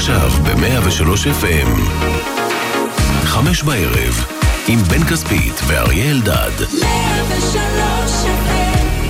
עכשיו ב-103 FM 5 בערב עם בן כספית ואריה אלדד. 103 FM.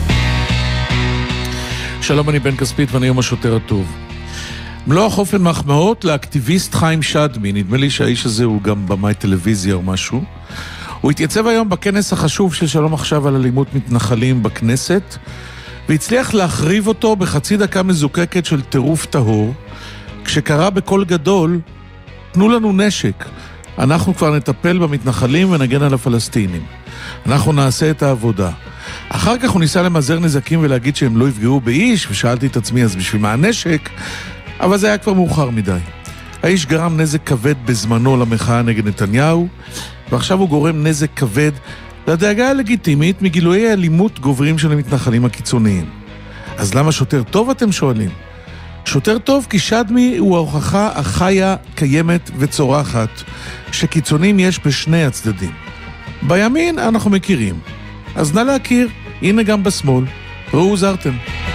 שלום, אני בן כספית ואני יום השוטר הטוב. מלוא החופן מחמאות לאקטיביסט חיים שדמי. נדמה לי שהאיש הזה הוא גם במאי טלוויזיה או משהו. הוא התייצב היום בכנס החשוב של שלום עכשיו על אלימות מתנחלים בכנסת, והצליח להחריב אותו בחצי דקה מזוקקת של טירוף טהור, כשקרא בקול גדול, תנו לנו נשק, אנחנו כבר נטפל במתנחלים ונגן על הפלסטינים. אנחנו נעשה את העבודה. אחר כך הוא ניסה למזער נזקים ולהגיד שהם לא יפגעו באיש, ושאלתי את עצמי אז בשביל מה הנשק, אבל זה היה כבר מאוחר מדי. האיש גרם נזק כבד בזמנו למחאה נגד נתניהו, ועכשיו הוא גורם נזק כבד לדאגה הלגיטימית מגילויי האלימות גוברים של המתנחלים הקיצוניים. אז למה שוטר טוב אתם שואלים? שוטר טוב כי שדמי הוא ההוכחה החיה, קיימת וצורחת שקיצונים יש בשני הצדדים. בימין אנחנו מכירים, אז נא להכיר, הנה גם בשמאל, ראו זרתם.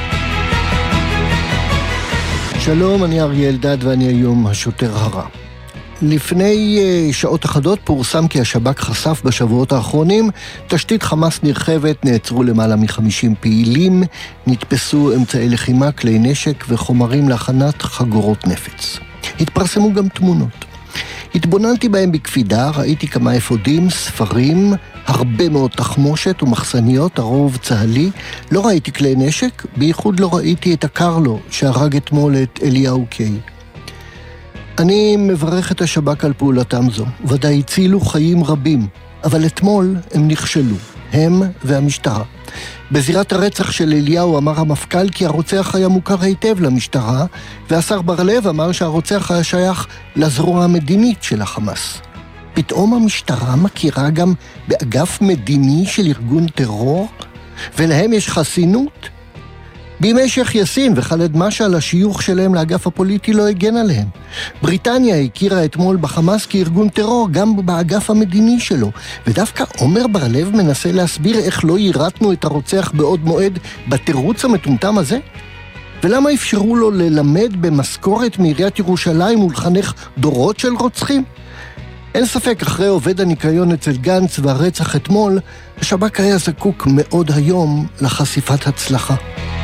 שלום, אני אריה אלדד ואני היום השוטר הרע. לפני שעות אחדות פורסם כי השב"כ חשף בשבועות האחרונים תשתית חמאס נרחבת, נעצרו למעלה מ-50 פעילים, נתפסו אמצעי לחימה, כלי נשק וחומרים להכנת חגורות נפץ. התפרסמו גם תמונות. התבוננתי בהם בקפידה, ראיתי כמה אפודים, ספרים, הרבה מאוד תחמושת ומחסניות, הרוב צהלי. לא ראיתי כלי נשק, בייחוד לא ראיתי את הקרלו שהרג אתמול את אליהו קיי. אני מברך את השב"כ על פעולתם זו, ודאי הצילו חיים רבים, אבל אתמול הם נכשלו, הם והמשטרה. בזירת הרצח של אליהו אמר המפכ"ל כי הרוצח היה מוכר היטב למשטרה, והשר בר-לב אמר שהרוצח היה שייך לזרוע המדינית של החמאס. פתאום המשטרה מכירה גם באגף מדיני של ארגון טרור, ולהם יש חסינות? בימי שייח יאסין וח'אלד משעל השיוך שלהם לאגף הפוליטי לא הגן עליהם. בריטניה הכירה אתמול בחמאס כארגון טרור גם באגף המדיני שלו, ודווקא עומר בר-לב מנסה להסביר איך לא יירתנו את הרוצח בעוד מועד בתירוץ המטומטם הזה? ולמה אפשרו לו ללמד במשכורת מעיריית ירושלים ולחנך דורות של רוצחים? אין ספק, אחרי עובד הניקיון אצל גנץ והרצח אתמול, השב"כ היה זקוק מאוד היום לחשיפת הצלחה.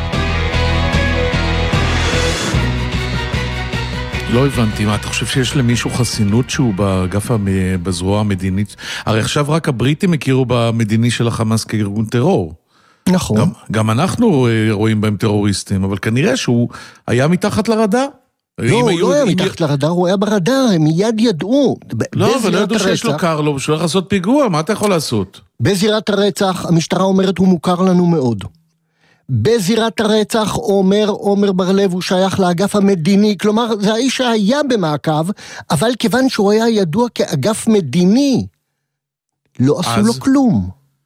לא הבנתי, מה, אתה חושב שיש למישהו חסינות שהוא בזרוע המדינית? הרי עכשיו רק הבריטים הכירו במדיני של החמאס כארגון טרור. נכון. גם אנחנו רואים בהם טרוריסטים, אבל כנראה שהוא היה מתחת לרדאר. לא, הוא לא היה מתחת לרדאר, הוא היה ברדאר, הם מיד ידעו. לא, אבל לא ידעו שיש לו קרלו, שהוא הולך לעשות פיגוע, מה אתה יכול לעשות? בזירת הרצח, המשטרה אומרת הוא מוכר לנו מאוד. בזירת הרצח עומר בר-לב הוא שייך לאגף המדיני, כלומר זה האיש שהיה במעקב, אבל כיוון שהוא היה ידוע כאגף מדיני, לא עשו לו כלום.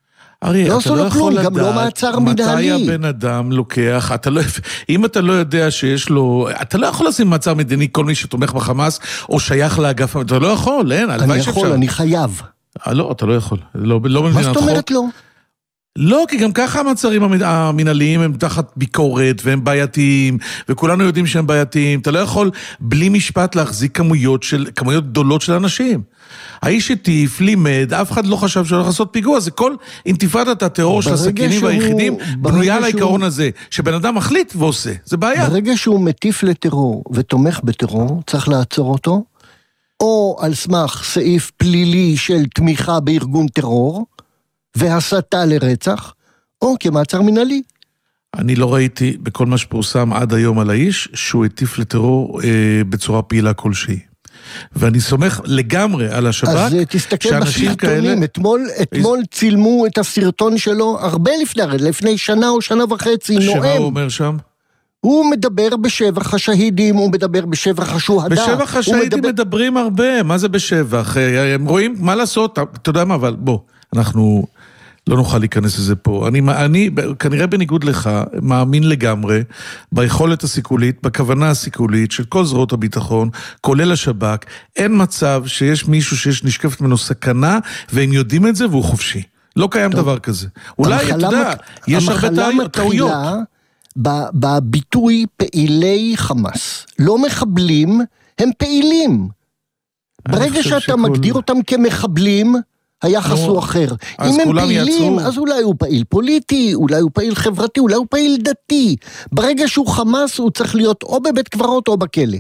לא עשו לו כלום, גם לא מעצר מנהלי. מתי הבן אדם לוקח, אם אתה לא יודע שיש לו, אתה לא יכול לשים מעצר מדיני כל מי שתומך בחמאס, או שייך לאגף, אתה לא יכול, אין, אני יכול, אני חייב. לא, אתה לא יכול. מה זאת אומרת לא? לא, כי גם ככה המעצרים המנהליים הם תחת ביקורת והם בעייתיים, וכולנו יודעים שהם בעייתיים. אתה לא יכול בלי משפט להחזיק כמויות גדולות של אנשים. האיש הטיף, לימד, אף אחד לא חשב שהוא הולך לעשות פיגוע, זה כל אינתיפאדת הטרור של הסכינים והיחידים בנויה על העיקרון הזה, שבן אדם מחליט ועושה, זה בעיה. ברגע שהוא מטיף לטרור ותומך בטרור, צריך לעצור אותו, או על סמך סעיף פלילי של תמיכה בארגון טרור, והסתה לרצח, או כמעצר מנהלי. אני לא ראיתי בכל מה שפורסם עד היום על האיש, שהוא הטיף לטרור בצורה פעילה כלשהי. ואני סומך לגמרי על השב"כ, אז תסתכל בסרטונים, אתמול צילמו את הסרטון שלו הרבה לפני שנה או שנה וחצי, נואם. שמה הוא אומר שם? הוא מדבר בשבח השהידים, הוא מדבר בשבח השוהדה. בשבח השהידים מדברים הרבה, מה זה בשבח? הם רואים מה לעשות, אתה יודע מה, אבל בוא, אנחנו לא נוכל להיכנס לזה פה. אני כנראה בניגוד לך, מאמין לגמרי ביכולת הסיכולית, בכוונה הסיכולית של כל זרועות הביטחון, כולל השב"כ. אין מצב שיש מישהו שיש נשקפת ממנו סכנה, והם יודעים את זה והוא חופשי. לא קיים דבר כזה. אולי, אתה יודע, יש הרבה טעויות. בביטוי פעילי חמאס. לא מחבלים, הם פעילים. ברגע שאתה מגדיר אותם כמחבלים, היחס הוא אחר. אם הם פעילים, אז אולי הוא פעיל פוליטי, אולי הוא פעיל חברתי, אולי הוא פעיל דתי. ברגע שהוא חמאס, הוא צריך להיות או בבית קברות או בכלא.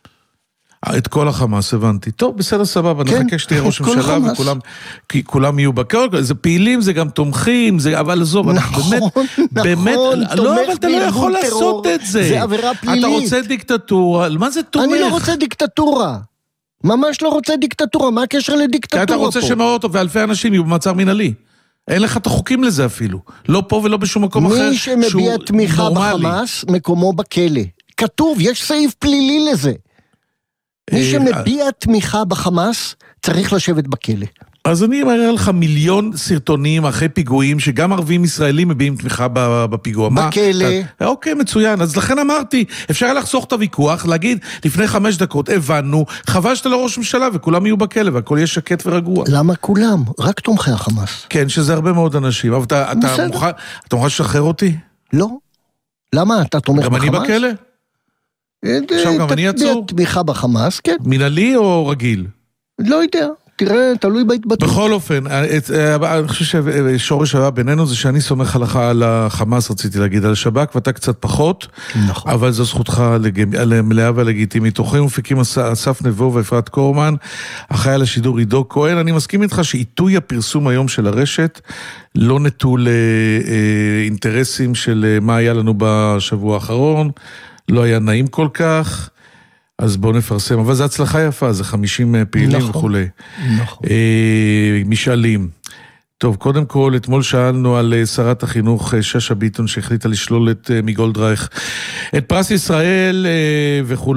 את כל החמאס, הבנתי. טוב, בסדר, סבבה, נחכה שתהיה ראש ממשלה וכולם יהיו בקר, זה פעילים, זה גם תומכים, אבל עזוב, באמת, לא, אבל אתה לא יכול לעשות את זה. זה עבירה פלילית. אתה רוצה דיקטטורה, מה זה תומך? אני לא רוצה דיקטטורה. ממש לא רוצה דיקטטורה, מה הקשר לדיקטטורה פה? כי אתה רוצה שמאות ואלפי אנשים יהיו במעצר מנהלי. אין לך את החוקים לזה אפילו. לא פה ולא בשום מקום אחר. מי שמביע תמיכה בחמאס, מקומו בכלא. כתוב, יש סעיף פלילי לזה. מי שמביע תמיכה בחמאס, צריך לשבת בכלא. אז אני מראה לך מיליון סרטונים אחרי פיגועים, שגם ערבים ישראלים מביעים תמיכה בפיגוע. בכלא. אוקיי, מצוין. אז לכן אמרתי, אפשר לחסוך את הוויכוח, להגיד, לפני 5 דקות, הבנו, חבל שאתה לא ראש ממשלה, וכולם יהיו בכלא, והכל יהיה שקט ורגוע. למה כולם? רק תומכי החמאס. כן, שזה הרבה מאוד אנשים. אבל אתה מוכן לשחרר אותי? לא. למה? אתה תומך בחמאס? גם אני בכלא? עכשיו גם אני אעצור? תמיכה בחמאס, כן. מנהלי או רגיל? לא יודע. תראה, תלוי בהתבטאות. בכל אופן, אני חושב ששורש היה בינינו זה שאני סומך על החמאס, רציתי להגיד, על השב"כ, ואתה קצת פחות, נכון. אבל זו זכותך מלאה ולגיטימית. תוכחים ומפיקים אסף נבו ואפרת קורמן, החייל השידור עידו כהן. אני מסכים איתך שעיתוי הפרסום היום של הרשת לא נטול אינטרסים של מה היה לנו בשבוע האחרון, לא היה נעים כל כך, אז בואו נפרסם, אבל זו הצלחה יפה, זה 50 פעילים וכו'. נכון. משאלים. טוב, קודם כל, אתמול שאלנו על שרת החינוך שאשא ביטון, שהחליטה לשלול מגולדרייך את פרס ישראל וכו'.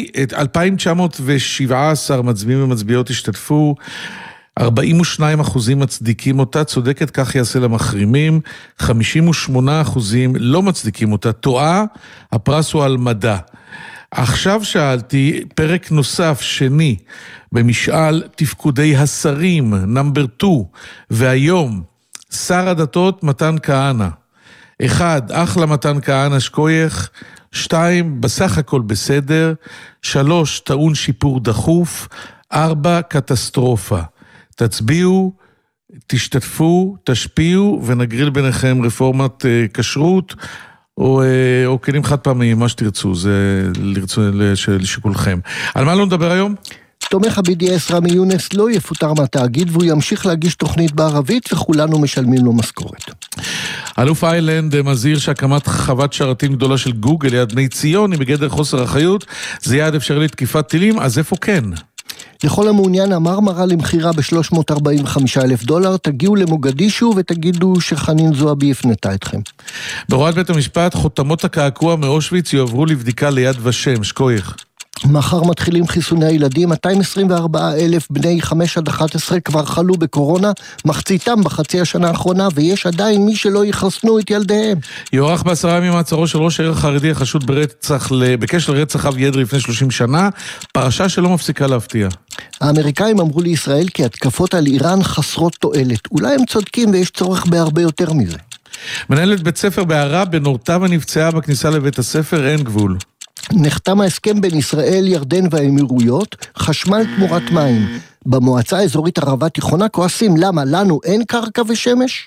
2,917 מצביעים ומצביעות השתתפו, 42% מצדיקים אותה, צודקת, כך יעשה למחרימים, 58% לא מצדיקים אותה, טועה, הפרס הוא על מדע. עכשיו שאלתי, פרק נוסף שני, במשאל תפקודי השרים, נאמבר 2, והיום, שר הדתות מתן כהנא. 1, אחלה מתן כהנא שקוייך, 2, בסך הכל בסדר, 3, טעון שיפור דחוף, 4, קטסטרופה. תצביעו, תשתתפו, תשפיעו, ונגריל ביניכם רפורמת כשרות, או כלים חד פעמים, מה שתרצו, זה לשיקולכם. על מה לא נדבר היום? תומך ה-BDS רמי יונס לא יפוטר מהתאגיד, והוא ימשיך להגיש תוכנית בערבית, וכולנו משלמים לו משכורת. אלוף איילנד מזהיר שהקמת חוות שרתים גדולה של גוגל ליד בני ציון, היא בגדר חוסר אחריות, זה יעד אפשרי לתקיפת טילים, אז איפה כן? לכל המעוניין המרמרה למחירה $345,000, תגיעו למוגדישו ותגידו שחנין זועבי הפנתה אתכם. בהוראת בית המשפט, חותמות הקעקוע מאושוויץ יועברו לבדיקה ליד ושם, שקוייך. מחר מתחילים חיסוני הילדים, 224,000 בני 5 עד 11 כבר חלו בקורונה, מחציתם בחצי השנה האחרונה, ויש עדיין מי שלא יחסנו את ילדיהם. יוארך ב10 ימים מעצרו של ראש העיר החרדי החשוד בקשר לרצח אבי ידרי לפני 30 שנה, פרשה שלא מפסיקה להפתיע. האמריקאים אמרו לישראל כי התקפות על איראן חסרות תועלת. אולי הם צודקים ויש צורך בהרבה יותר מזה. מנהלת בית ספר בערה בנורתה ונפצעה בכניסה לבית הספר, אין גבול. נחתם ההסכם בין ישראל, ירדן והאמירויות, חשמל תמורת מים. במועצה האזורית ערבה תיכונה כועסים, למה? לנו אין קרקע ושמש?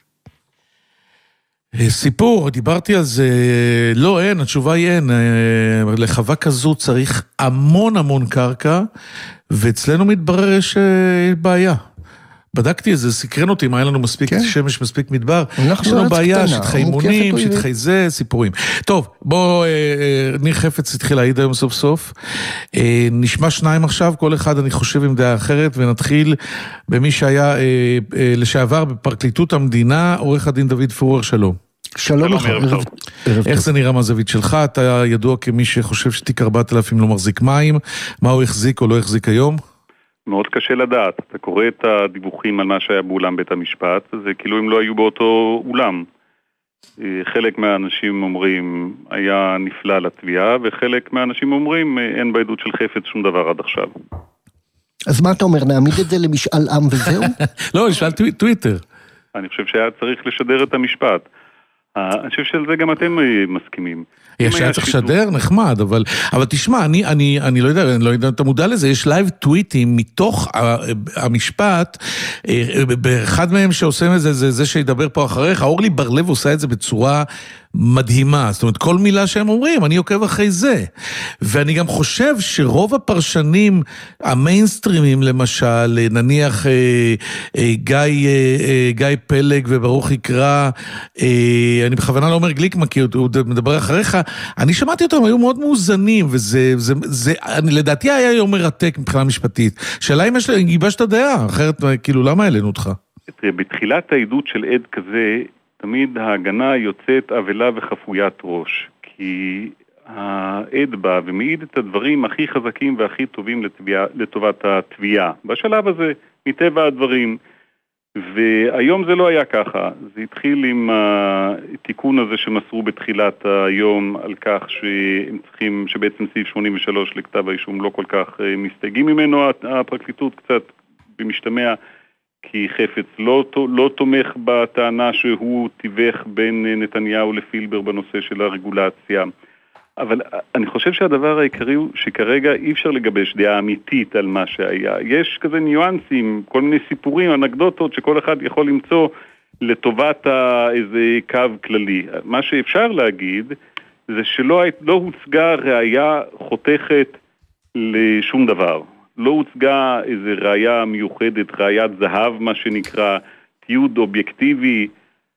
סיפור, דיברתי על זה, לא אין, התשובה היא אין. לחווה כזו צריך המון קרקע, ואצלנו מתברר יש בעיה. בדקתי את זה, סקרן אותי, מה היה לנו מספיק שמש, מספיק מדבר. יש לנו בעיה, שטחי אימונים, שטחי זה, סיפורים. טוב, בוא, ניר חפץ התחיל להעיד היום סוף סוף. נשמע 2 עכשיו, כל אחד אני חושב עם דעה אחרת, ונתחיל במי שהיה לשעבר בפרקליטות המדינה, עורך הדין דוד פורר, שלום. שלום לך, איך זה נראה מהזווית שלך? אתה ידוע כמי שחושב שתיק 4,000 לא מחזיק מים, מה הוא החזיק או לא החזיק היום? מאוד קשה לדעת. אתה קורא את הדיווחים על מה שהיה באולם בית המשפט, זה כאילו הם לא היו באותו אולם. חלק מהאנשים אומרים היה נפלא לתביעה, וחלק מהאנשים אומרים אין בעדות של חפץ שום דבר עד עכשיו. אז מה אתה אומר, נעמיד את זה למשאל עם וזהו? לא, נשאל טוויטר. אני חושב שהיה צריך לשדר את המשפט. אני חושב שעל זה גם אתם מסכימים. יש היה צריך לשדר, נחמד, אבל תשמע, אני לא יודע, אתה מודע לזה, יש לייב טוויטים מתוך המשפט, באחד מהם שעושה את זה שידבר פה אחריך, אורלי בר-לב עושה את זה בצורה מדהימה, זאת אומרת, כל מילה שהם אומרים, אני עוקב אחרי זה. ואני גם חושב שרוב הפרשנים המיינסטרימים, למשל, נניח גיא פלג וברוך יקרא, אני בכוונה לא אומר גליקמן, כי הוא מדבר אחריך, אני שמעתי אותם, היו מאוד מאוזנים, וזה, לדעתי היה יום מרתק מבחינה משפטית. שאלה אם גיבשת דעה, אחרת, כאילו, למה העלינו אותך? בתחילת העדות של עד כזה, תמיד ההגנה יוצאת אבלה וחפוית ראש, כי העד בא ומעיד את הדברים הכי חזקים והכי טובים לטובת התביעה. בשלב הזה, מטבע הדברים, והיום זה לא היה ככה. זה התחיל עם התיקון הזה שמסרו בתחילת היום על כך שהם צריכים, שבעצם סעיף 83 לכתב האישום לא כל כך מסתייגים ממנו, הפרקליטות קצת במשתמע, כי חפץ לא תומך בטענה שהוא תיווך בין נתניהו לפילבר בנושא של הרגולציה. אבל אני חושב שהדבר העיקרי הוא שכרגע אי אפשר לגבש דעה אמיתית על מה שהיה. יש כזה ניואנסים, כל מיני סיפורים, אנקדוטות שכל אחד יכול למצוא לטובת איזה קו כללי. מה שאפשר להגיד זה שלא הוצגה ראיה חותכת לשום דבר. לא הוצגה איזו ראיה מיוחדת, ראיית זהב, מה שנקרא, תיעוד אובייקטיבי,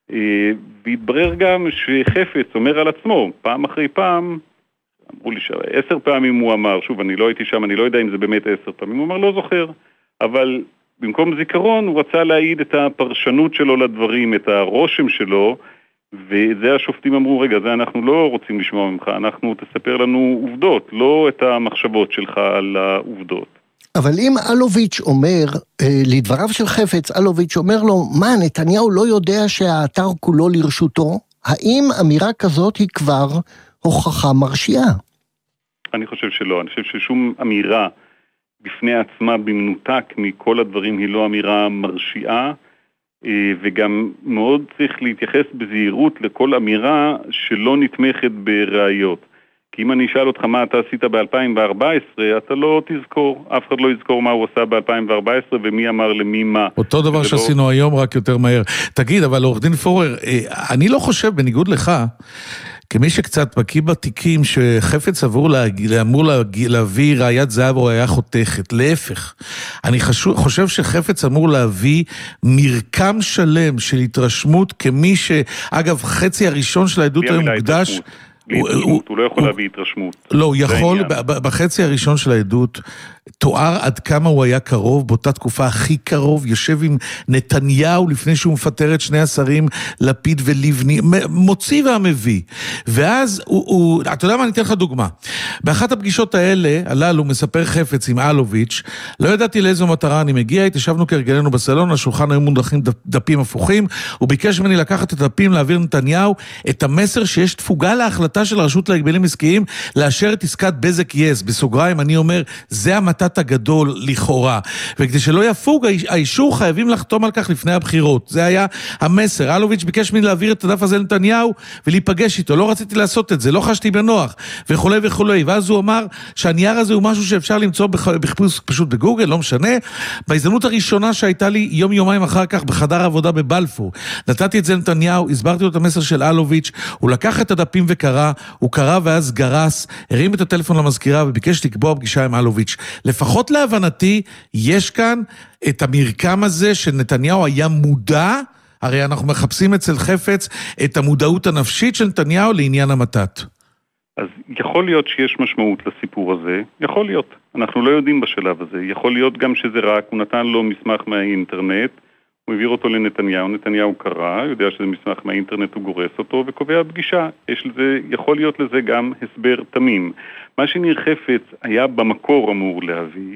והתברר גם שחפץ אומר על עצמו, פעם אחרי פעם, אמרו לי 10 פעמים הוא אמר, שוב, אני לא הייתי שם, אני לא יודע אם זה באמת 10 פעמים, הוא אמר, לא זוכר, אבל במקום זיכרון הוא רצה להעיד את הפרשנות שלו לדברים, את הרושם שלו, וזה השופטים אמרו, רגע, זה אנחנו לא רוצים לשמוע ממך, אנחנו תספר לנו עובדות, לא את המחשבות שלך על העובדות. אבל אם אלוביץ' אומר, לדבריו של חפץ, אלוביץ' אומר לו, מה, נתניהו לא יודע שהאתר כולו לרשותו? האם אמירה כזאת היא כבר הוכחה מרשיעה? אני חושב שלא, אני חושב ששום אמירה בפני עצמה במנותק מכל הדברים היא לא אמירה מרשיעה, וגם מאוד צריך להתייחס בזהירות לכל אמירה שלא נתמכת בראיות. כי אם אני אשאל אותך מה אתה עשית ב-2014, אתה לא תזכור, אף אחד לא יזכור מה הוא עשה ב-2014 ומי אמר למי מה. אותו דבר שעשינו היום, רק יותר מהר. תגיד, אבל עורך דין פורר, אני לא חושב, בניגוד לך, כמי שקצת בקיא בתיקים שחפץ אמור להביא ראיית זהב או ראייה חותכת, להפך. אני חושב שחפץ אמור להביא מרקם שלם של התרשמות כמי אגב, חצי הראשון של העדות היום מוקדש, הוא לא יכול להביא התרשמות. לא, הוא יכול, בחצי הראשון של העדות, תואר עד כמה הוא היה קרוב, באותה תקופה הכי קרוב, יושב עם נתניהו לפני שהוא מפטר את שני השרים, לפיד ולבני, מוציא והמביא. ואז אתה יודע מה, אני אתן לך דוגמה. באחת הפגישות האלה, הללו מספר חפץ עם אלוביץ', לא ידעתי לאיזו מטרה אני מגיע, התיישבנו כרגלנו בסלון, השולחן היו מונחים דפים הפוכים, הוא ביקש ממני לקחת את הדפים, להעביר נתניהו, את המסר שיש תפוגה להחלטה של הרשות להגבלים עסקיים, לאשר את עסקת בזק יס, בסוגריים, אני אומר, זה המתת הגדול לכאורה, וכדי שלא יפוג האישור חייבים לחתום על כך לפני הבחירות, זה היה המסר. אלוביץ' ביקש ממני להעביר את הדף הזה לנתניהו ולהיפגש איתו, לא רציתי לעשות את זה, לא חשתי בנוח וכו' וכו', ואז הוא אמר שהנייר הזה הוא משהו שאפשר למצוא בחיפוש פשוט בגוגל, לא משנה. בהזדמנות הראשונה שהייתה לי יום-יומיים אחר כך בחדר עבודה בבלפור, נתתי את זה לנתניהו, הסברתי לו את המסר של אלוביץ', הוא לקח את הדפים וקרא, הוא קרא ואז גרס, הרים את הטלפון למזכירה וביקש לקבוע פגישה עם אלוביץ'. לפחות להבנתי, יש כאן את המרקם הזה שנתניהו היה מודע, הרי אנחנו מחפשים אצל חפץ את המודעות הנפשית של נתניהו לעניין המתת. אז יכול להיות שיש משמעות לסיפור הזה, יכול להיות, אנחנו לא יודעים בשלב הזה, יכול להיות גם שזה רק, הוא נתן לו מסמך מהאינטרנט, הוא העביר אותו לנתניהו, נתניהו קרא, יודע שזה מסמך מהאינטרנט, הוא גורס אותו וקובע פגישה. יכול להיות לזה גם הסבר תמים. מה שניר חפץ היה במקור אמור להביא,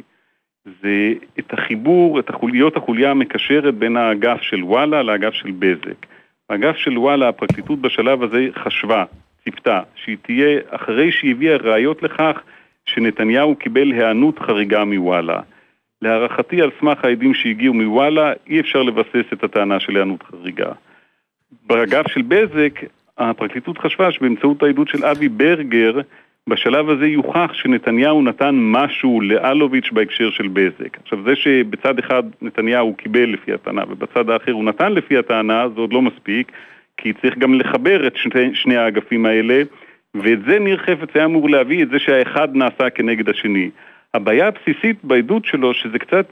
זה את החיבור, את החוליה המקשרת בין האגף של וואלה לאגף של בזק. האגף של וואלה, הפרקליטות בשלב הזה חשבה, ציפתה, שהיא תהיה, אחרי שהיא הביאה ראיות לכך, שנתניהו קיבל הענות חריגה מוואלה. להערכתי על סמך העדים שהגיעו מוואלה, אי אפשר לבסס את הטענה של הענות חריגה. באגף של בזק, הפרקליטות חשבה שבאמצעות העדות של אבי ברגר, בשלב הזה יוכח שנתניהו נתן משהו לאלוביץ' בהקשר של בזק. עכשיו זה שבצד אחד נתניהו קיבל לפי הטענה ובצד האחר הוא נתן לפי הטענה, זה עוד לא מספיק, כי צריך גם לחבר את שני האגפים האלה, ואת זה ניר חפץ היה אמור להביא, את זה שהאחד נעשה כנגד השני. הבעיה הבסיסית בעדות שלו שזה קצת,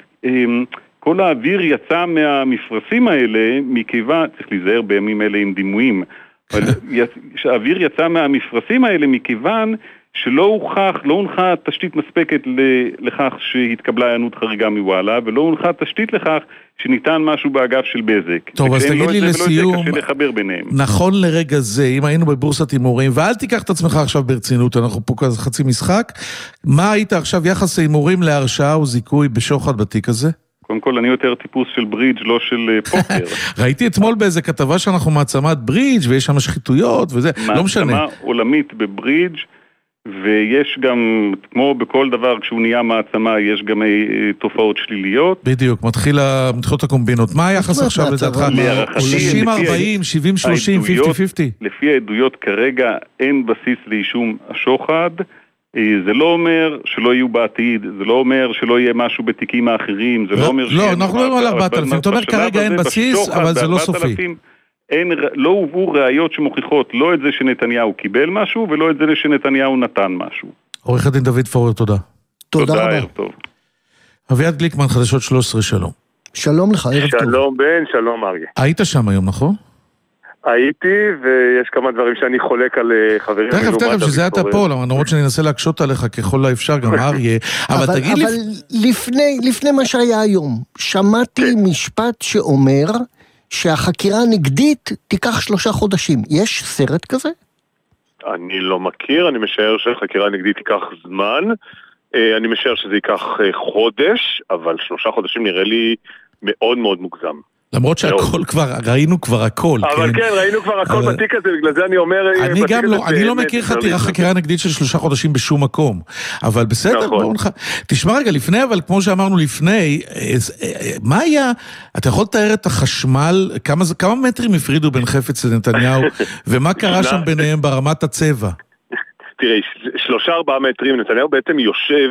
כל האוויר יצא מהמפרשים האלה, מכיוון, צריך להיזהר בימים אלה עם דימויים, אבל האוויר יצא מהמפרשים האלה מכיוון שלא הונחה תשתית מספקת לכך שהתקבלה הענות חריגה מוואלה, ולא הונחה תשתית לכך שניתן משהו באגף של בזק. טוב, אז תגיד לי לסיום, קשה לחבר ביניהם. נכון לרגע זה, אם היינו בבורסת הימורים, ואל תיקח את עצמך עכשיו ברצינות, אנחנו פה חצי משחק, מה היית עכשיו יחס הימורים להרשעה או זיכוי בשוחד בתיק הזה? קודם כל, אני יותר טיפוס של ברידג' לא של פוקר. ראיתי אתמול באיזה כתבה שאנחנו מעצמת ברידג' ויש שם שחיתויות וזה, לא משנה. מעצמה עולמית בברידג' ויש גם, כמו בכל דבר, כשהוא נהיה מעצמה, יש גם תופעות שליליות. בדיוק, מתחילות הקומבינות. מה היחס עכשיו לדעתך? 60-40, 70-30, 50-50? לפי העדויות כרגע אין בסיס לאישום השוחד. זה לא אומר שלא יהיו בעתיד, זה לא אומר שלא יהיה משהו בתיקים האחרים, זה לא אומר... לא, אנחנו לא על 4,000, אתה אומר כרגע אין בסיס, אבל זה לא סופי. לא הובאו ראיות שמוכיחות לא את זה שנתניהו קיבל משהו, ולא את זה שנתניהו נתן משהו. עורך הדין דוד פורר, תודה. תודה רבה. אביעד גליקמן, חדשות 13, שלום. שלום לך, ערב טוב. שלום בן, שלום אריה. היית שם היום, נכון? הייתי, ויש כמה דברים שאני חולק על חברים. תכף, שזה אתה פה, למרות שאני אנסה להקשות עליך ככל האפשר, גם אריה. אבל תגיד לי... אבל לפני מה שהיה היום, שמעתי משפט שאומר שהחקירה הנגדית תיקח 3 חודשים. יש סרט כזה? אני לא מכיר, אני משער שהחקירה הנגדית תיקח זמן, אני משער שזה ייקח חודש, אבל 3 חודשים נראה לי מאוד מאוד מוגזם. למרות שהכל כבר, ראינו כבר הכל. אבל כן, ראינו כבר הכל בתיק הזה, בגלל זה אני אומר... אני לא מכיר חקירה נגדית של 3 חודשים בשום מקום. אבל בסדר, בואו נח... תשמע רגע, לפני, אבל כמו שאמרנו לפני, מה היה, אתה יכול לתאר את החשמל, כמה מטרים הפרידו בין חפץ לנתניהו, ומה קרה שם ביניהם ברמת הצבע? תראה, 3-4 מטרים, נתניהו בעצם יושב...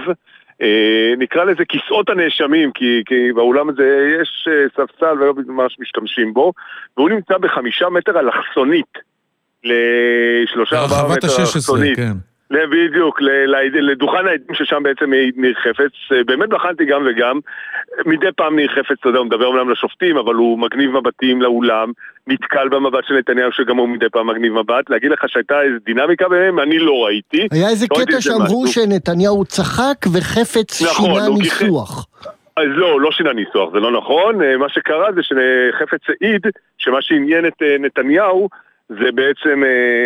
נקרא לזה כיסאות הנאשמים, כי באולם הזה יש ספסל ולא ממש משתמשים בו, והוא נמצא ב5 מטר אלכסונית, ל3-4 מטר אלכסונית. כן. בדיוק, לדוכן העדים ששם בעצם ניר חפץ, באמת בחנתי גם וגם, מדי פעם ניר חפץ, אתה יודע, הוא מדבר אומנם לשופטים, אבל הוא מגניב מבטים לאולם, נתקל במבט של נתניהו שגם הוא מדי פעם מגניב מבט, להגיד לך שהייתה איזו דינמיקה בהם, אני לא ראיתי. היה איזה קטע שאמרו שנתניהו צחק וחפץ שינה ניסוח. אז לא שינה ניסוח, זה לא נכון, מה שקרה זה שחפץ העיד, שמה שעניין את נתניהו, זה בעצם...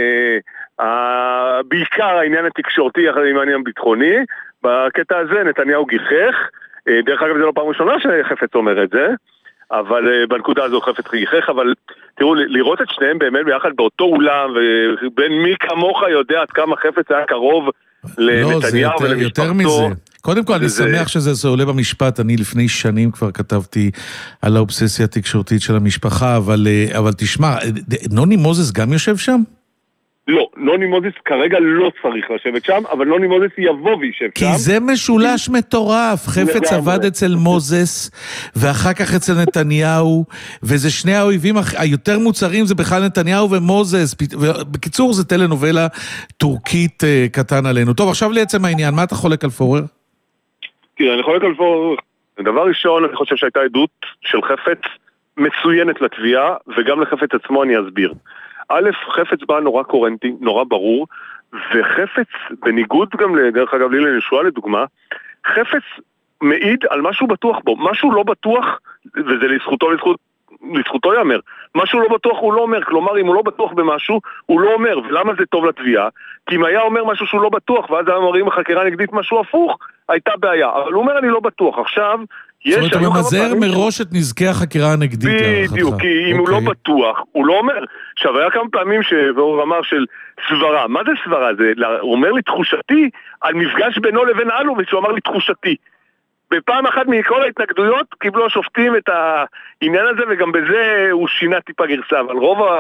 בעיקר העניין התקשורתי יחד עם העניין הביטחוני, בקטע הזה נתניהו גיחך, דרך אגב זה לא פעם ראשונה שחפץ אומר את זה, אבל בנקודה הזו חפץ גיחך, אבל תראו, לראות את שניהם באמת ביחד באותו אולם, ובין מי כמוך יודע עד כמה חפץ היה קרוב לנתניהו ולמשפחתו. לא, זה יותר מזה. קודם כל, אני שמח שזה עולה במשפט, אני לפני שנים כבר כתבתי על האובססיה התקשורתית של המשפחה, אבל תשמע, נוני מוזס גם יושב שם? לא, נוני מוזס כרגע לא צריך לשבת שם, אבל נוני מוזס יבוא וישב שם. כי זה משולש מטורף, חפץ עבד אצל מוזס, ואחר כך אצל נתניהו, וזה שני האויבים היותר מוצרים, זה בכלל נתניהו ומוזס, בקיצור זה טלנובלה טורקית קטן עלינו. טוב, עכשיו לעצם העניין, מה אתה חולק על פורר? תראה, אני חולק על פורר, דבר ראשון, אני חושב שהייתה עדות של חפץ מצוינת לתביעה, וגם לחפץ עצמו אני אסביר. א', חפץ בא נורא קורנטי, נורא ברור, וחפץ, בניגוד גם לדרך אגב לי לנשואה לדוגמה, חפץ מעיד על משהו בטוח בו, משהו לא בטוח, וזה לזכותו יאמר, משהו לא בטוח הוא לא אומר, כלומר אם הוא לא בטוח במשהו, הוא לא אומר, ולמה זה טוב לתביעה? כי אם היה אומר משהו שהוא לא בטוח, ואז היה אומרים בחקירה נגדית משהו הפוך, הייתה בעיה, אבל הוא אומר אני לא בטוח, עכשיו... זאת אומרת, הוא ממזער מראש את נזקי החקירה הנגדית להערכתך. בדיוק, כי אם הוא לא בטוח, הוא לא אומר. עכשיו, היה כמה פעמים שהוא אמר של סברה. מה זה סברה? הוא אומר לי תחושתי על מפגש בינו לבין אלוביץ', הוא אמר לי תחושתי. בפעם אחת מכל ההתנגדויות קיבלו השופטים את העניין הזה, וגם בזה הוא שינה טיפה גרסה, אבל רוב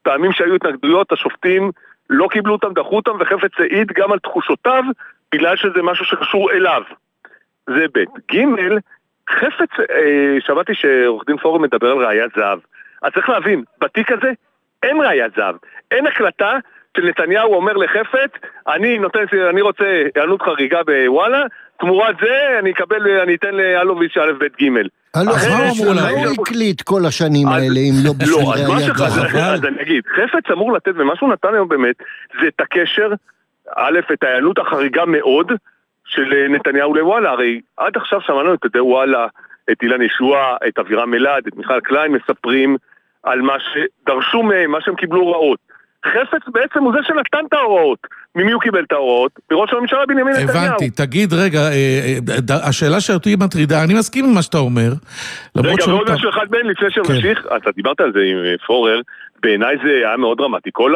פעמים שהיו התנגדויות, השופטים לא קיבלו אותם, דחו אותם, וחפץ העיד גם על תחושותיו, בגלל שזה משהו שקשור אליו. זה ב'. ג', חפץ, שמעתי שעורך דין פורר מדבר על ראיית זהב. אז צריך להבין, בתיק הזה אין ראיית זהב. אין הקלטה של נתניהו אומר לחפץ, אני רוצה הענות חריגה בוואלה, תמורת זה אני אתן לאלוביץ' א' ב' ג'. אלוביץ' לא הקליט כל השנים האלה, אם לא בשביל ראיית זהב. אז אני אגיד, חפץ אמור לתת, ומה שהוא נתן היום באמת, זה את הקשר, א', את הענות החריגה מאוד, של נתניהו לוואלה. הרי עד עכשיו שמענו את ידי וואלה, את אילן ישועה, את אבירם אלעד, את מיכל קליין, מספרים על מה שדרשו מהם, מה שהם קיבלו הוראות. חפץ בעצם הוא זה שנתן את ההוראות. ממי הוא קיבל את ההוראות? מראש הממשלה בנימין נתניהו. הבנתי, תגיד רגע, השאלה שאותי מטרידה, אני מסכים עם מה שאתה אומר. רגע, ועוד משהו אחד בין, לפני שמשיך, אתה דיברת על זה עם פורר, בעיניי זה היה מאוד דרמטי. כל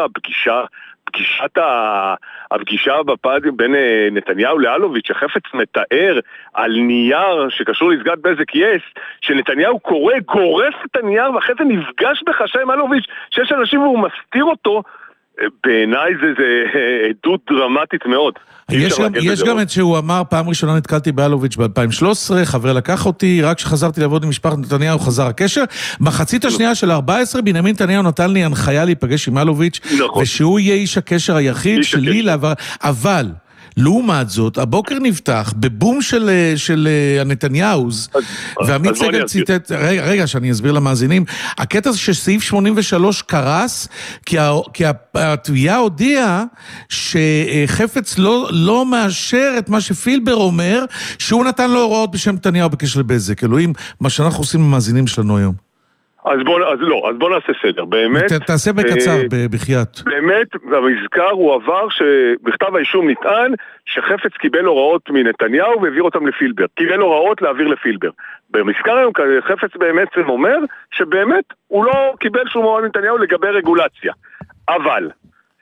הפגישה בפד בין נתניהו לאלוביץ', שחפץ מתאר על נייר שקשור לסגת בזק יס, שנתניהו גורף את הנייר ואחרי זה נפגש בחשאי עם אלוביץ', שיש אנשים והוא מסתיר אותו, בעיניי זה עדות דרמטית מאוד. יש גם את שהוא אמר, פעם ראשונה נתקלתי באלוביץ' ב-2013, חבר לקח אותי, רק כשחזרתי לעבוד עם משפחת נתניהו חזר הקשר, מחצית השנייה של 14, בנימין נתניהו נתן לי הנחיה להיפגש עם אלוביץ', ושהוא יהיה איש הקשר היחיד שלי לעבר, אבל לעומת זאת, הבוקר נפתח בבום של הנתניהוז, ועמית סגל ציטט, רגע שאני אסביר למאזינים, הקטע שסעיף 83 קרס, כי התביעה הודיעה שחפץ לא מאשר את מה שפילבר אומר, שהוא נתן לו הוראות בשם נתניהו בקשר לבזק. אלוהים, מה שאנחנו עושים למאזינים שלנו היום. אז בוא נעשה סדר, באמת. תעשה בקצר, בחייאת. באמת, במזכר הוא עבר שבכתב האישום נטען שחפץ קיבל הוראות מנתניהו והעביר אותם לפילבר. קיבל הוראות להעביר לפילבר. במזכר היום חפץ באמת אומר שבאמת הוא לא קיבל שום הוראות מנתניהו לגבי רגולציה. אבל,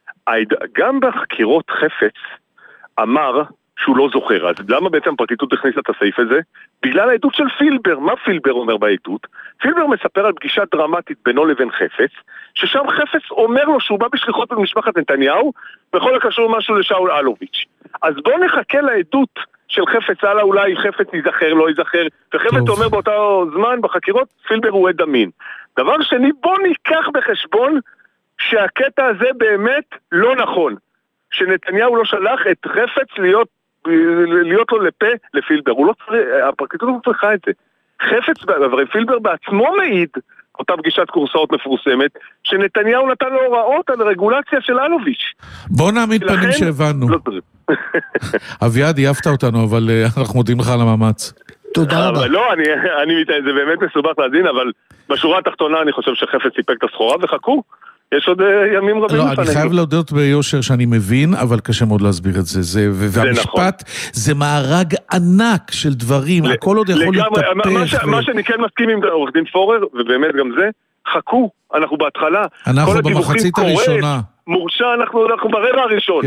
גם בחקירות חפץ אמר שהוא לא זוכר. אז למה בעצם הפרקליטות הכניסה את הסעיף הזה? בגלל העדות של פילבר. מה פילבר אומר בעדות? פילבר מספר על פגישה דרמטית בינו לבין חפץ, ששם חפץ אומר לו שהוא בא בשליחות במשפחת נתניהו, בכל הקשור משהו לשאול אלוביץ'. אז בואו נחכה לעדות של חפץ הלאה, אולי חפץ ייזכר, לא ייזכר, וחפץ אומר באותו זמן בחקירות, פילבר הוא עד אמין. דבר שני, בואו ניקח בחשבון שהקטע הזה באמת לא נכון. שנתניהו לא שלח את חפץ להיות לו לפה לפילבר. הוא לא צריך, הפרקליטות לא צריכה את זה. חפץ, פילבר בעצמו מעיד, אותה פגישת קורסאות מפורסמת, שנתניהו נתן לו הוראות על רגולציה של אלוביץ'. בוא נעמיד פנים שהבנו. לא צריך. אביעד, יפת אותנו, אבל אנחנו מודים לך על המאמץ. תודה רבה. לא, זה באמת מסובך להדין, אבל בשורה התחתונה אני חושב שחפץ סיפק את הסחורה, וחכו. יש עוד ימים רבים. לא, אני חייב להודות ביושר שאני מבין, אבל קשה מאוד להסביר את זה. והמשפט זה מארג ענק של דברים, הכל עוד יכול להתהפך. מה שאני כן מסכים עם עורך דין פורר, ובאמת גם זה, חכו, אנחנו בהתחלה. אנחנו במחצית הראשונה. מורשע, אנחנו ברבע הראשון.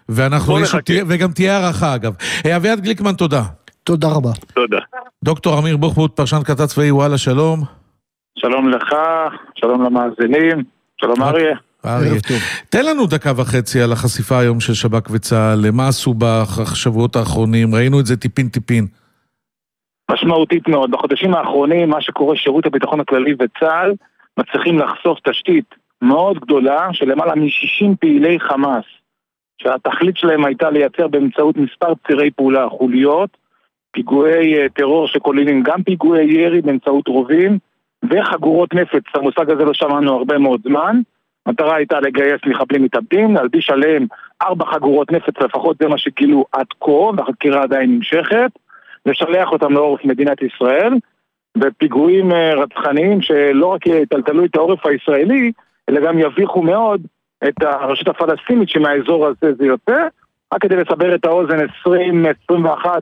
וגם תהיה הערכה אגב. אביעד גליקמן, תודה. תודה רבה. תודה. דוקטור אמיר בוחבוט, פרשן כתב צבאי, וואלה, שלום. שלום לך, שלום למאזינים. שלום אריה. תן לנו דקה וחצי על החשיפה היום של שב"כ וצה"ל, מה עשו בשבועות האחרונים, ראינו את זה טיפין. משמעותית מאוד, בחודשים האחרונים מה שקורה שירות הביטחון הכללי וצה"ל מצליחים לחשוף תשתית מאוד גדולה של למעלה מ-60 פעילי חמאס, שהתכלית שלהם הייתה לייצר באמצעות מספר צירי פעולה, חוליות, פיגועי טרור שכוללים גם פיגועי ירי באמצעות רובים, וחגורות נפץ. המושג הזה לא שמענו הרבה מאוד זמן. המטרה הייתה לגייס מחבלים מתאבדים, להלביש עליהם 4 חגורות נפץ לפחות, זה מה שגילו עד כה, והחקירה עדיין נמשכת, לשלח אותם לעורף מדינת ישראל, ופיגועים רצחניים שלא רק יטלטלו את העורף הישראלי, אלא גם יביכו מאוד את הרשות הפלסטינית שמהאזור הזה זה יוצא. רק כדי לסבר את האוזן, 2021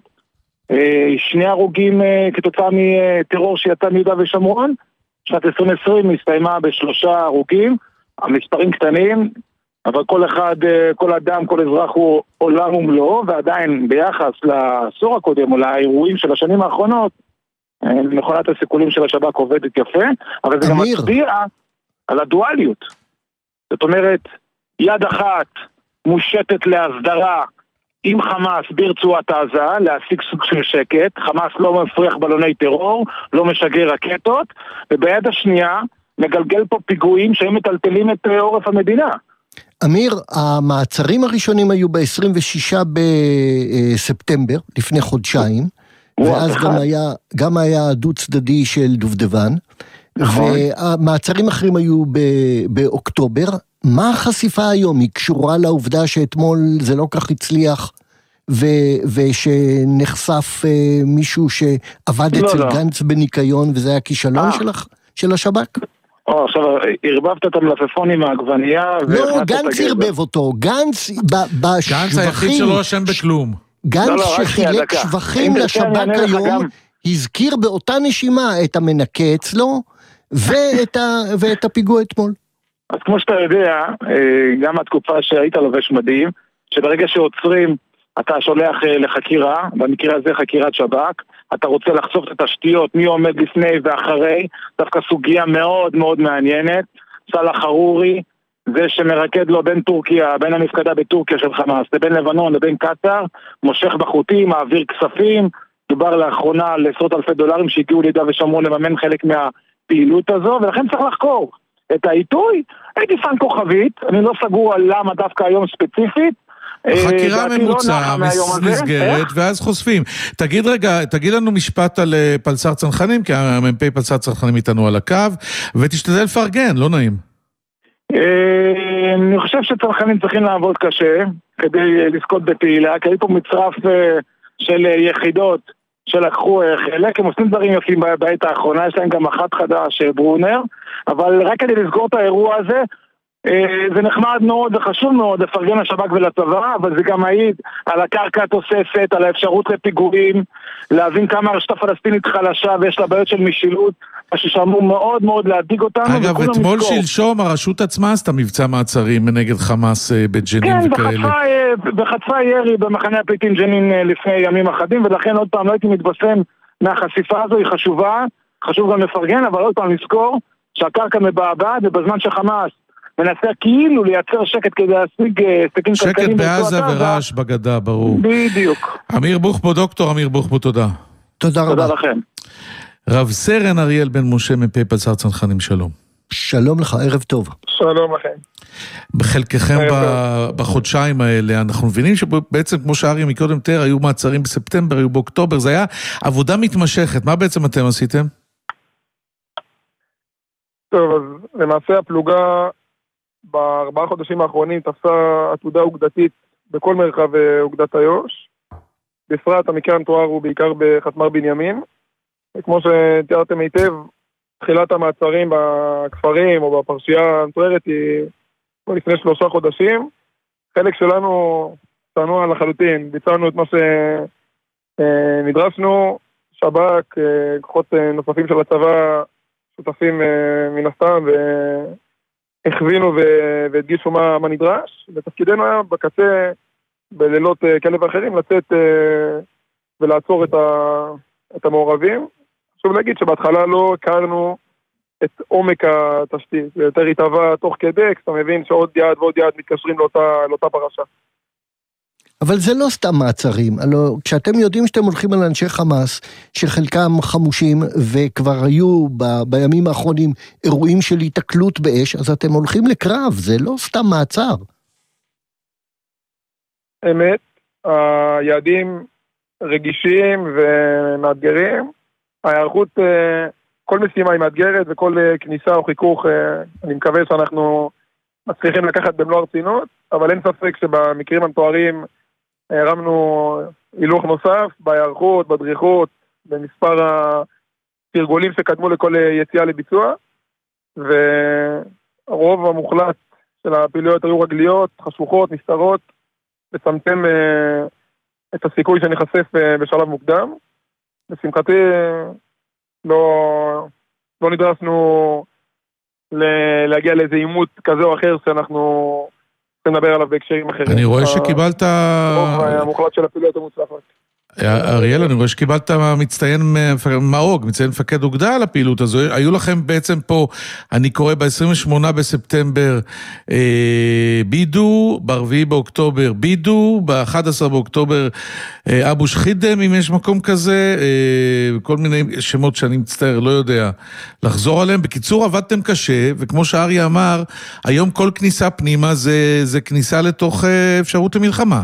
2 הרוגים כתוצאה מטרור שיצא מיהודה ושומרון. שנת 2020 הסתיימה ב3 הרוגים, המספרים קטנים, אבל כל אחד, כל אדם, כל אזרח הוא עולם ומלואו, ועדיין ביחס לעשור הקודם או לאירועים של השנים האחרונות, מכונת הסיכולים של השב"כ עובדת יפה, אבל זה גם מצביע על הדואליות. זאת אומרת, יד אחת מושטת להסדרה עם חמאס ברצועת עזה, להשיג סוג של שקט, חמאס לא מפריח בלוני טרור, לא משגר רקטות, וביד השנייה מגלגל פה פיגועים שהם מטלטלים את עורף המדינה. אמיר, המעצרים הראשונים היו ב-26 בספטמבר, לפני חודשיים, ואז גם היה דו צדדי של דובדבן, והמעצרים אחרים היו באוקטובר. מה החשיפה היום? היא קשורה לעובדה שאתמול זה לא כך הצליח, ושנחשף מישהו שעבד אצל גנץ בניקיון, וזה היה כישלון של השב"כ? עכשיו, הרבבת את המלפפונים מהעגבנייה. לא, גנץ הרבב אותו. גנץ היחיד שלא אשם בכלום. גנץ שחילק שבחים לשב"כ היום, הזכיר באותה נשימה את המנקה אצלו, ואת הפיגוע אתמול. אז כמו שאתה יודע, גם התקופה שהיית לובש מדים, שברגע שעוצרים, אתה שולח לחקירה, במקרה הזה חקירת שב"כ, אתה רוצה לחשוף את התשתיות, מי עומד לפני ואחרי, דווקא סוגיה מאוד מאוד מעניינת, סלאח חרורי, זה שמרקד לו בין טורקיה, בין המפקדה בטורקיה של חמאס, לבין לבנון, לבין קטר, מושך בחוטים, מעביר כספים, דובר לאחרונה על עשרות אלפי דולרים שהגיעו לידה ושמרו לממן חלק מהפעילות הזו, ולכן צריך לחקור את העיתוי. הייתי שם כוכבית, אני לא סגור על למה דווקא היום ספציפית, החקירה ממוצע, מסגרת, ואז חושפים. תגיד לנו משפט על פלסר צנחנים, כי המ"פ פלסר צנחנים איתנו על הקו, ותשתדל לפרגן, לא נעים. אני חושב שצנחנים צריכים לעבוד קשה, כדי לזכות בפעילה, כי היה פה מצרף של יחידות שלקחו חלק, הם עושים דברים יפים בעת האחרונה, יש להם גם אחת חדש, ברונר, אבל רק כדי לסגור את האירוע הזה, זה נחמד מאוד וחשוב מאוד לפרגן לשב"כ ולצבא, אבל זה גם מעיד על הקרקע התוספת, על האפשרות לפיגועים, להבין כמה הרשת הפלסטינית חלשה ויש לה בעיות של משילות, משהו שאמור מאוד מאוד להדיג אותנו. אגב, אתמול שלשום הרשות עצמה עשתה מבצע מעצרים נגד חמאס בג'נין וכאלה. כן, וחטפה ירי במחנה הפליטים ג'נין לפני ימים אחדים, ולכן עוד פעם לא הייתי מתבשם מהחשיפה הזו, היא חשובה, חשוב גם לפרגן, אבל עוד פעם לזכור שהקרקע מבעבעת, ובזמן שחמאס מנסה כאילו לייצר שקט כדי להשיג סטקים כלכליים. שקט בעזה ורעש בגדה, ברור. בדיוק. אמיר בוחבוט, דוקטור אמיר בוחבוט, תודה. תודה רבה. תודה לכם. רב סרן אריאל בן משה מ"פ פלסר צנחנים, שלום. שלום לך, ערב טוב. שלום לכם. בחלקכם בחודשיים האלה, אנחנו מבינים שבעצם כמו שאריה מקודם תאר, היו מעצרים בספטמבר, היו באוקטובר, זה היה עבודה מתמשכת. מה בעצם אתם עשיתם? טוב, אז למעשה הפלוגה ב4 חודשים האחרונים תפסה עתודה אוגדתית בכל מרחב אוגדת איו"ש. בפרט המקרה המתואר הוא בעיקר בחטמ"ר בנימין. כמו שתיארתם היטב, תחילת המעצרים בכפרים או בפרשייה המתוארת היא לפני 3 חודשים. חלק שלנו צנוע לחלוטין, ביצענו את מה שנדרשנו, שב"כ, כוחות נוספים של הצבא, שותפים מן הסתם והכווינו והדגישו מה נדרש, ותפקידנו היה בקצה בלילות כאלה ואחרים לצאת ולעצור את המעורבים. חשוב להגיד שבהתחלה לא הכרנו את עומק התשתית, זה יותר התהווה תוך כדי, אתה מבין שעוד יד ועוד יד מתקשרים לאותה פרשה. אבל זה לא סתם מעצרים, הלוא כשאתם יודעים שאתם הולכים על אנשי חמאס, שחלקם חמושים, וכבר היו בימים האחרונים אירועים של התקלות באש, אז אתם הולכים לקרב, זה לא סתם מעצר. אמת, היעדים רגישים ומאתגרים, ההיערכות, כל משימה היא מאתגרת, וכל כניסה או חיכוך, אני מקווה שאנחנו מצליחים לקחת במלוא הרצינות, אבל אין ספק שבמקרים המתוארים, הרמנו הילוך נוסף בהיערכות, בדריכות, במספר התרגולים שקדמו לכל יציאה לביצוע, והרוב המוחלט של הפעילויות היו רגליות, חשוכות, נסתרות, לצמצם את הסיכוי שנחשף בשלב מוקדם. לשמחתי לא נדרסנו להגיע לאיזה עימות כזה או אחר שאנחנו נדבר עליו בהקשרים אחרים. אני רואה שקיבלת... רוב המוחלט של הפעילויות המוצלחות. אריאל, אני רואה שקיבלת מצטיין מאוג, מצטיין מפקד אוגדה על הפעילות הזו. היו לכם בעצם פה, אני קורא ב-28 בספטמבר בידו, ב-4 באוקטובר בידו, ב-11 באוקטובר אבו שחידם, אם יש מקום כזה, כל מיני שמות שאני מצטער, לא יודע לחזור עליהם. בקיצור, עבדתם קשה, וכמו שאריה אמר, היום כל כניסה פנימה זה כניסה לתוך אפשרות למלחמה.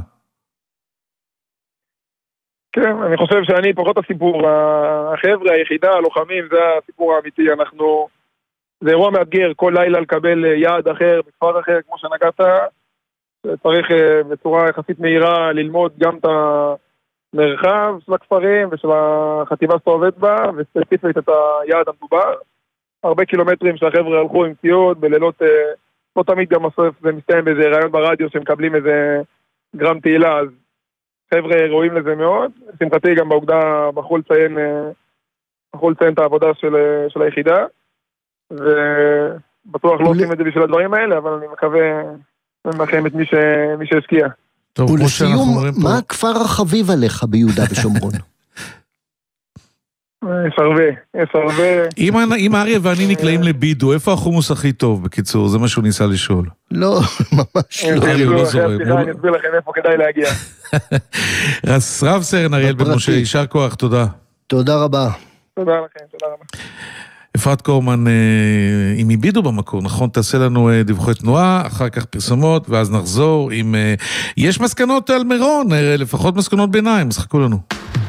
כן, אני חושב שאני פחות הסיפור, החבר'ה, היחידה, הלוחמים, זה הסיפור האמיתי. זה אירוע מאתגר, כל לילה לקבל יעד אחר, בכפר אחר, כמו שנגעת, צריך בצורה יחסית מהירה ללמוד גם את המרחב של הכפרים ושל החטיבה שאתה עובד בה, וספציפית את היעד המדובר. הרבה קילומטרים שהחבר'ה הלכו עם ציוד, בלילות, לא תמיד גם בסוף זה מסתיים באיזה רעיון ברדיו שמקבלים איזה גרם תהילה, אז חבר'ה רואים לזה מאוד. שמחתי גם באוגדה בחרו לציין את העבודה של היחידה, ובטוח לא עושים את זה בשביל הדברים האלה, אבל אני מקווה ומאחם את מי שהשקיע. ולסיום, מה הכפר החביב עליך ביהודה ושומרון? יש הרבה. אם אריה ואני נקלעים לבידו, איפה החומוס הכי טוב, בקיצור? זה מה שהוא ניסה לשאול. לא, ממש לא. אריה, הוא לא זורם. אני אסביר לכם איפה כדאי להגיע. רב סרן אריאל בן משה, יישר כוח, תודה. תודה רבה. תודה לכם, תודה רבה. אפרת קורמן, אם יבידו במקור, נכון? תעשה לנו דיווחי תנועה, אחר כך פרסומות, ואז נחזור עם... יש מסקנות על מירון, לפחות מסקנות ביניים, שחקו לנו.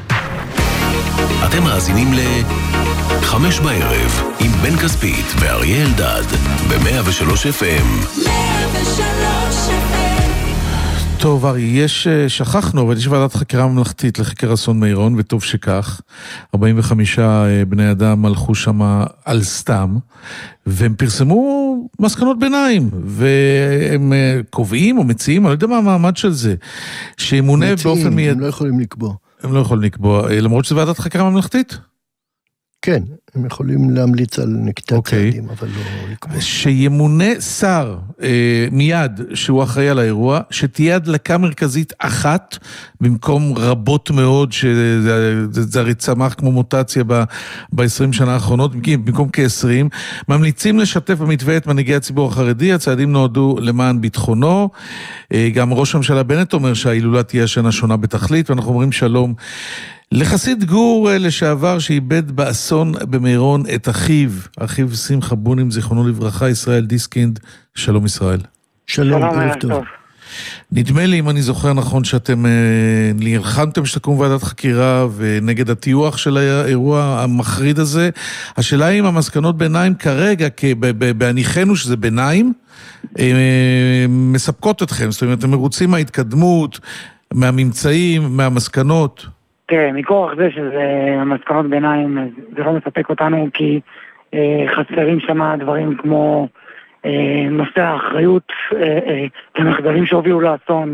אתם מאזינים ל-5 בערב עם בן כספית ואריה אלדד ב-103 FM. 103 FM. טוב, ארי, שכחנו, אבל יש ועדת חקירה ממלכתית לחקר אסון מירון, וטוב שכך. 45 בני אדם הלכו שם על סתם, והם פרסמו מסקנות ביניים, והם קובעים או מציעים, אני לא יודע מה המעמד של זה, שימונה באופן מייד... הם לא יכולים לקבוע. הם לא יכולים לקבוע, למרות שזה ועדת חקירה ממלכתית? כן, הם יכולים להמליץ על נקיטת צעדים, אבל לא לקבוע. שימונה שר מיד שהוא אחראי על האירוע, שתהיה הדלקה מרכזית אחת, במקום רבות מאוד, שזה הרי צמח כמו מוטציה ב-20 שנה האחרונות, במקום כ-20, ממליצים לשתף במתווה את מנהיגי הציבור החרדי, הצעדים נועדו למען ביטחונו, גם ראש הממשלה בנט אומר שההילולה תהיה השנה שונה בתכלית, ואנחנו אומרים שלום, לחסיד גור לשעבר שאיבד באסון במירון את אחיו שמחה בונים, זיכרונו לברכה, ישראל דיסקינד. שלום ישראל. שלום, ערב טוב. נדמה לי, אם אני זוכר נכון, שאתם נלחמתם שתקום ועדת חקירה ונגד הטיוח של האירוע המחריד הזה. השאלה היא אם המסקנות ביניים כרגע, בהניחנו שזה ביניים, מספקות אתכם. זאת אומרת, אתם מרוצים מההתקדמות, מהממצאים, מהמסקנות. כן, מכוח זה שזה מסקנות ביניים, זה לא מספק אותנו כי חסרים שם דברים כמו נושא האחריות למחדלים שהובילו לאסון,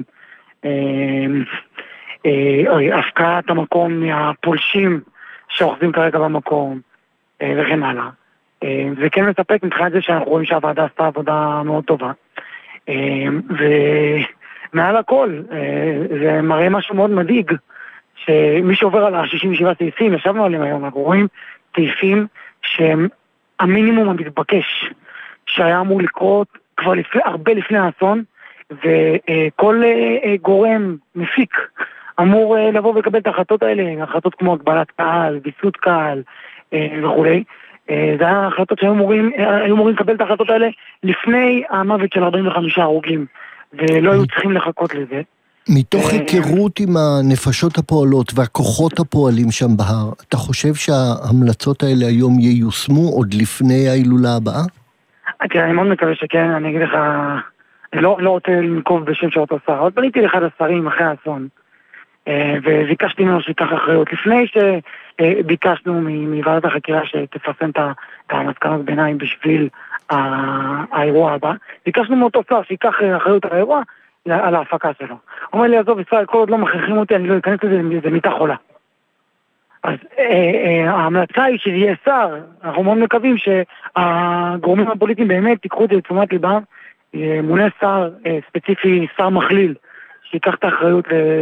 הפקעת המקום מהפולשים שאוחזים כרגע במקום וכן הלאה. זה כן מספק מבחינת זה שאנחנו רואים שהוועדה עשתה עבודה מאוד טובה, ומעל הכל זה מראה משהו מאוד מדאיג, שמי שעובר על ה-67 סעיפים, ישבנו עליהם היום, אנחנו רואים סעיפים שהם המינימום המתבקש שהיה אמור לקרות כבר הרבה לפני האסון, וכל גורם מפיק אמור לבוא ולקבל את ההחלטות האלה, החלטות כמו הגבלת קהל, ויסות קהל וכולי. זה היה החלטות שהיו אמורים לקבל את ההחלטות האלה לפני המוות של 45 הרוגים, ולא היו צריכים לחכות לזה. מתוך היכרות עם הנפשות הפועלות והכוחות הפועלים שם בהר, אתה חושב שההמלצות האלה היום ייושמו עוד לפני ההילולה הבאה? אני מאוד מקווה שכן, אני אגיד לך, אני לא רוצה לנקוב בשם של אותו שר, אבל פניתי לאחד השרים אחרי האסון, וביקשתי ממנו שיקח אחריות. לפני שביקשנו מוועדת החקירה שתפרסם את המסקנות ביניים בשביל האירוע הבא, ביקשנו מאותו שר שיקח אחריות על האירוע, על ההפקה שלו. הוא אומר לי, עזוב ישראל, כל עוד לא מכריחים אותי, אני לא אכנס לזה, זה מיטה חולה. אז ההמלצה היא שיהיה שר, אנחנו מאוד מקווים שהגורמים הפוליטיים באמת תיקחו את זה לתשומת ליבם, מונה שר ספציפי, שר מכליל, שיקח את האחריות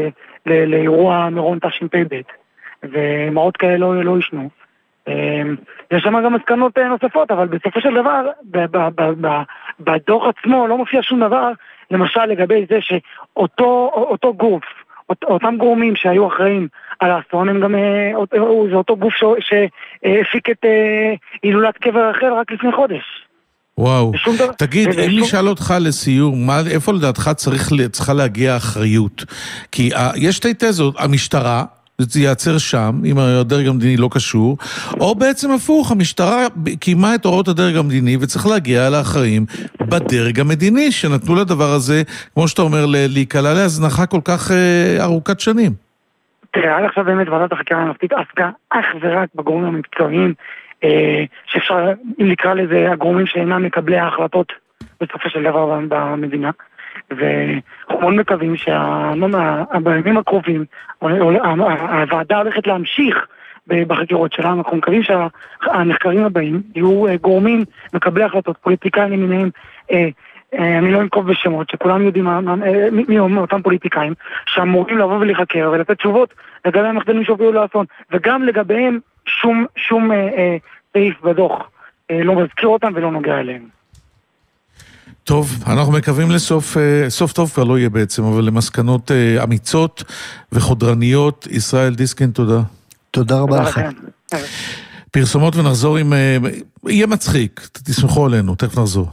לאירוע מירון תשפ"ב, ומאות כאלה לא ישנו. יש שם גם מסקנות נוספות, אבל בסופו של דבר, בדוח עצמו לא מופיע שום דבר, למשל לגבי זה שאותו גוף, אותם גורמים שהיו אחראים על האסון, הם גם, זה אותו גוף שהפיק את הילולת קבר רחל רק לפני חודש. וואו, תגיד, אם נשאל אותך לסיום, איפה לדעתך צריכה להגיע האחריות? כי יש שתי תזות, המשטרה, זה ייעצר שם, אם הדרג המדיני לא קשור, או בעצם הפוך, המשטרה קיימה את הוראות הדרג המדיני, וצריך להגיע לאחראים בדרג המדיני, שנתנו לדבר הזה, כמו שאתה אומר, להיקלה להזנחה כל כך ארוכת שנים. תראה, עד עכשיו באמת ועדת החקירה הממלכתית עסקה אך ורק בגורמים המקצועיים, שאפשר, אם נקרא לזה, הגורמים שאינם מקבלי ההחלטות בסופו של דבר במדינה. ואנחנו מאוד מקווים שבימים הקרובים הוועדה הולכת להמשיך בחקירות שלה. אנחנו מקווים שהנחקרים הבאים יהיו גורמים מקבלי החלטות, פוליטיקאים למיניהם, אני לא אנקוב בשמות, שכולם יודעים מי אותם פוליטיקאים שאמורים לבוא ולחקר ולתת תשובות לגבי המחדלים שהובילו לאסון, וגם לגביהם שום סעיף בדוח לא מזכיר אותם ולא נוגע אליהם. טוב, אנחנו מקווים סוף טוב כבר לא יהיה בעצם, אבל למסקנות אמיצות וחודרניות. ישראל דיסקין, תודה. תודה רבה לך. פרסומות ונחזור עם... יהיה מצחיק, תסמכו עלינו, תכף נחזור.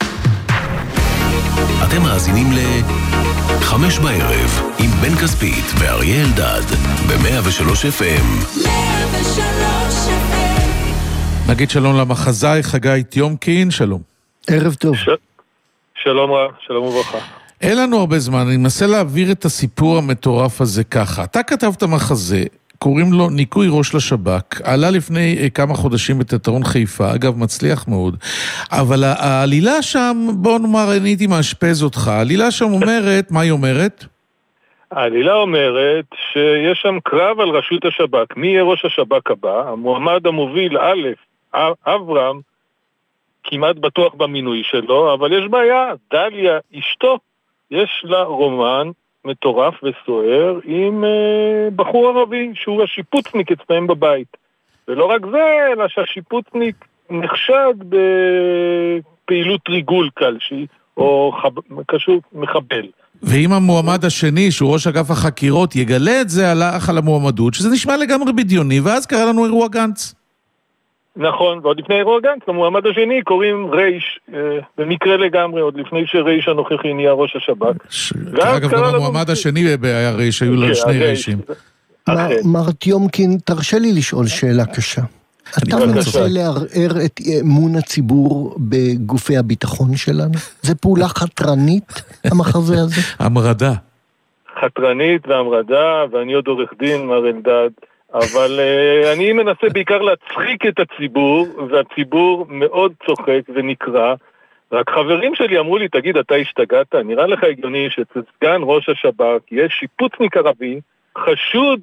אתם מאזינים ל-5 בערב עם בן כספית ואריה אלדד ב-103 FM. 103 FM. נגיד שלום למחזאי חגי תיומקין, שלום. ערב טוב. שלום רב, שלום וברכה. אין לנו הרבה זמן, אני מנסה להעביר את הסיפור המטורף הזה ככה. אתה כתבת מחזה, קוראים לו ניקוי ראש לשב"כ, עלה לפני כמה חודשים בתיאטרון חיפה, אגב מצליח מאוד, אבל העלילה שם, בוא נאמר, אני הייתי מאשפז אותך, העלילה שם אומרת, מה היא אומרת? העלילה אומרת שיש שם קרב על רשות השב"כ, מי יהיה ראש השב"כ הבא, המועמד המוביל אברהם, כמעט בטוח במינוי שלו, אבל יש בעיה, דליה, אשתו, יש לה רומן מטורף וסוער עם בחור ערבי, שהוא השיפוצניק אצלם בבית. ולא רק זה, אלא שהשיפוצניק נחשד בפעילות ריגול כלשהי, או קשור מחבל. ואם המועמד השני, שהוא ראש אגף החקירות, יגלה את זה על המועמדות, שזה נשמע לגמרי בדיוני, ואז קרה לנו אירוע גנץ. נכון, ועוד לפני אירוע גנץ, למועמד השני קוראים רייש, במקרה לגמרי, עוד לפני שרייש הנוכחי נהיה ראש השב"כ. אגב, גם המועמד השני היה רייש, היו לו שני ריישים. מר תיומקין, תרשה לי לשאול שאלה קשה. אתה מנסה לערער את אמון הציבור בגופי הביטחון שלנו? זה פעולה חתרנית, המחזה הזה? המרדה. חתרנית והמרדה, ואני עוד עורך דין, מר אלדד, אבל אני מנסה בעיקר להצחיק את הציבור, והציבור מאוד צוחק ונקרא. רק חברים שלי אמרו לי, תגיד, אתה השתגעת? נראה לך הגיוני שסגן ראש השב"כ יש שיפוצניק ערבי, חשוד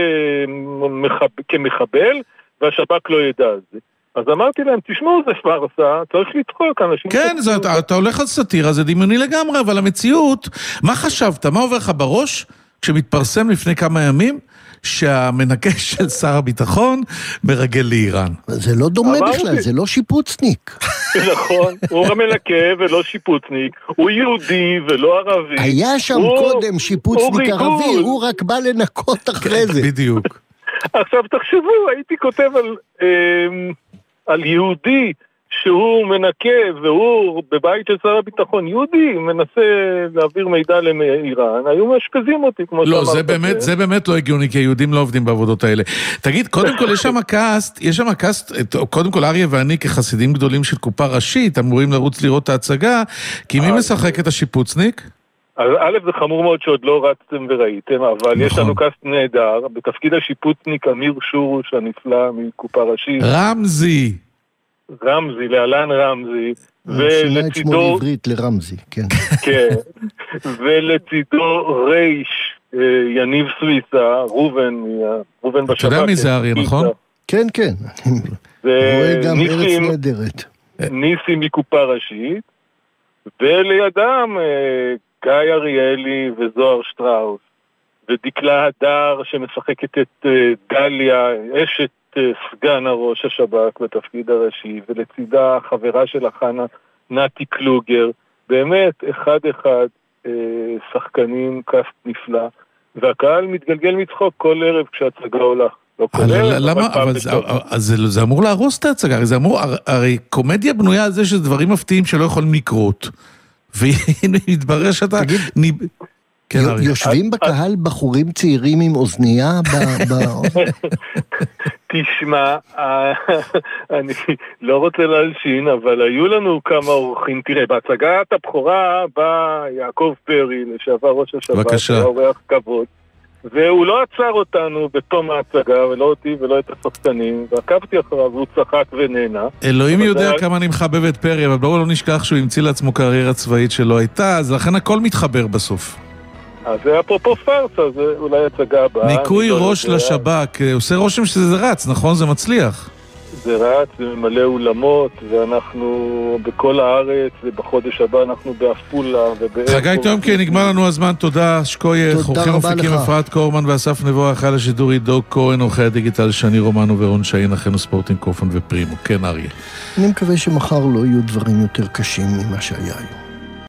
כמחבל, והשב"כ לא ידע על זה. אז אמרתי להם, תשמעו, זה פרסה, צריך לדחוק אנשים... כן, אתה הולך על סאטירה, זה דמיוני לגמרי, אבל המציאות, מה חשבת? מה עובר לך בראש כשמתפרסם לפני כמה ימים שהמנקש של שר הביטחון מרגל לאיראן? זה לא דומה בכלל, זה לא שיפוצניק. נכון, הוא המנקה ולא שיפוצניק, הוא יהודי ולא ערבי. היה שם קודם שיפוצניק ערבי, הוא רק בא לנקות אחרי זה. בדיוק. עכשיו תחשבו, הייתי כותב על יהודי שהוא מנקה והוא בבית של שר הביטחון, יהודי מנסה להעביר מידע לאיראן, היו מאשפזים אותי כמו לא, זה באמת לא הגיוני, כי היהודים לא עובדים בעבודות האלה. תגיד, קודם כל יש שם קאסט, קודם כל אריה ואני כחסידים גדולים של קופה ראשית, אמורים לרוץ לראות את ההצגה, כי מי משחק את השיפוצניק? א' זה חמור מאוד שעוד לא רצתם וראיתם, אבל יש לנו קאסט נהדר, בתפקיד השיפוצניק אמיר שורוש הנפלא מקופה ראשית. רמזי, לאלן רמזי, שינה את שמו לעברית לרמזי, כן. כן, ולצידו רייש, יניב סוויסה, רובן בשב"כ. אתה יודע מי זה אריה, נכון? כן, כן. רואה גם ארץ נהדרת. ניסי מקופה ראשית, ולידם גיא אריאלי וזוהר שטראוס. ודקלה הדר שמשחקת את דליה, אשת סגן הראש השב"כ בתפקיד הראשי, ולצידה חברה של החנה נתי קלוגר, באמת אחד שחקנים קאסט נפלא, והקהל מתגלגל מצחוק כל ערב כשהצגה עולה. למה? אבל זה אמור להרוס את ההצגה, הרי קומדיה בנויה על זה שזה דברים מפתיעים שלא יכולים לקרות, והנה מתברר שאתה... יושבים בקהל בחורים צעירים עם אוזנייה תשמע, אני לא רוצה להלשין, אבל היו לנו כמה אורחים. תראה, בהצגת הבכורה בא יעקב פרי, לשעבר ראש השב"כ, אורח כבוד, והוא לא עצר אותנו בתום ההצגה, ולא אותי ולא את השחקנים, ועקבתי אחריו, והוא צחק ונהנה. אלוהים יודע כמה אני מחבב את פרי, אבל בואו לא נשכח שהוא המציא לעצמו קריירה צבאית שלא הייתה, אז לכן הכל מתחבר בסוף. אז זה אפרופו פרסה, זה אולי הצגה הבאה. ניקוי ראש לשב"כ, עושה רושם שזה רץ, נכון? זה מצליח. זה רץ, זה ממלא אולמות, ואנחנו בכל הארץ, ובחודש הבא אנחנו בעפולה ובארץ. חגי תומקין, נגמר לנו הזמן, תודה, שקוייך, עורכים מפיקים אפרת קורמן ואסף נבו, אחראי לשידור עידו כהן, עורכי הדיגיטל שני רומנו ורון שאין, אחינו ספורטים קופן ופרימו. כן, אריה. אני מקווה שמחר לא יהיו דברים יותר קשים ממה שהיה היום.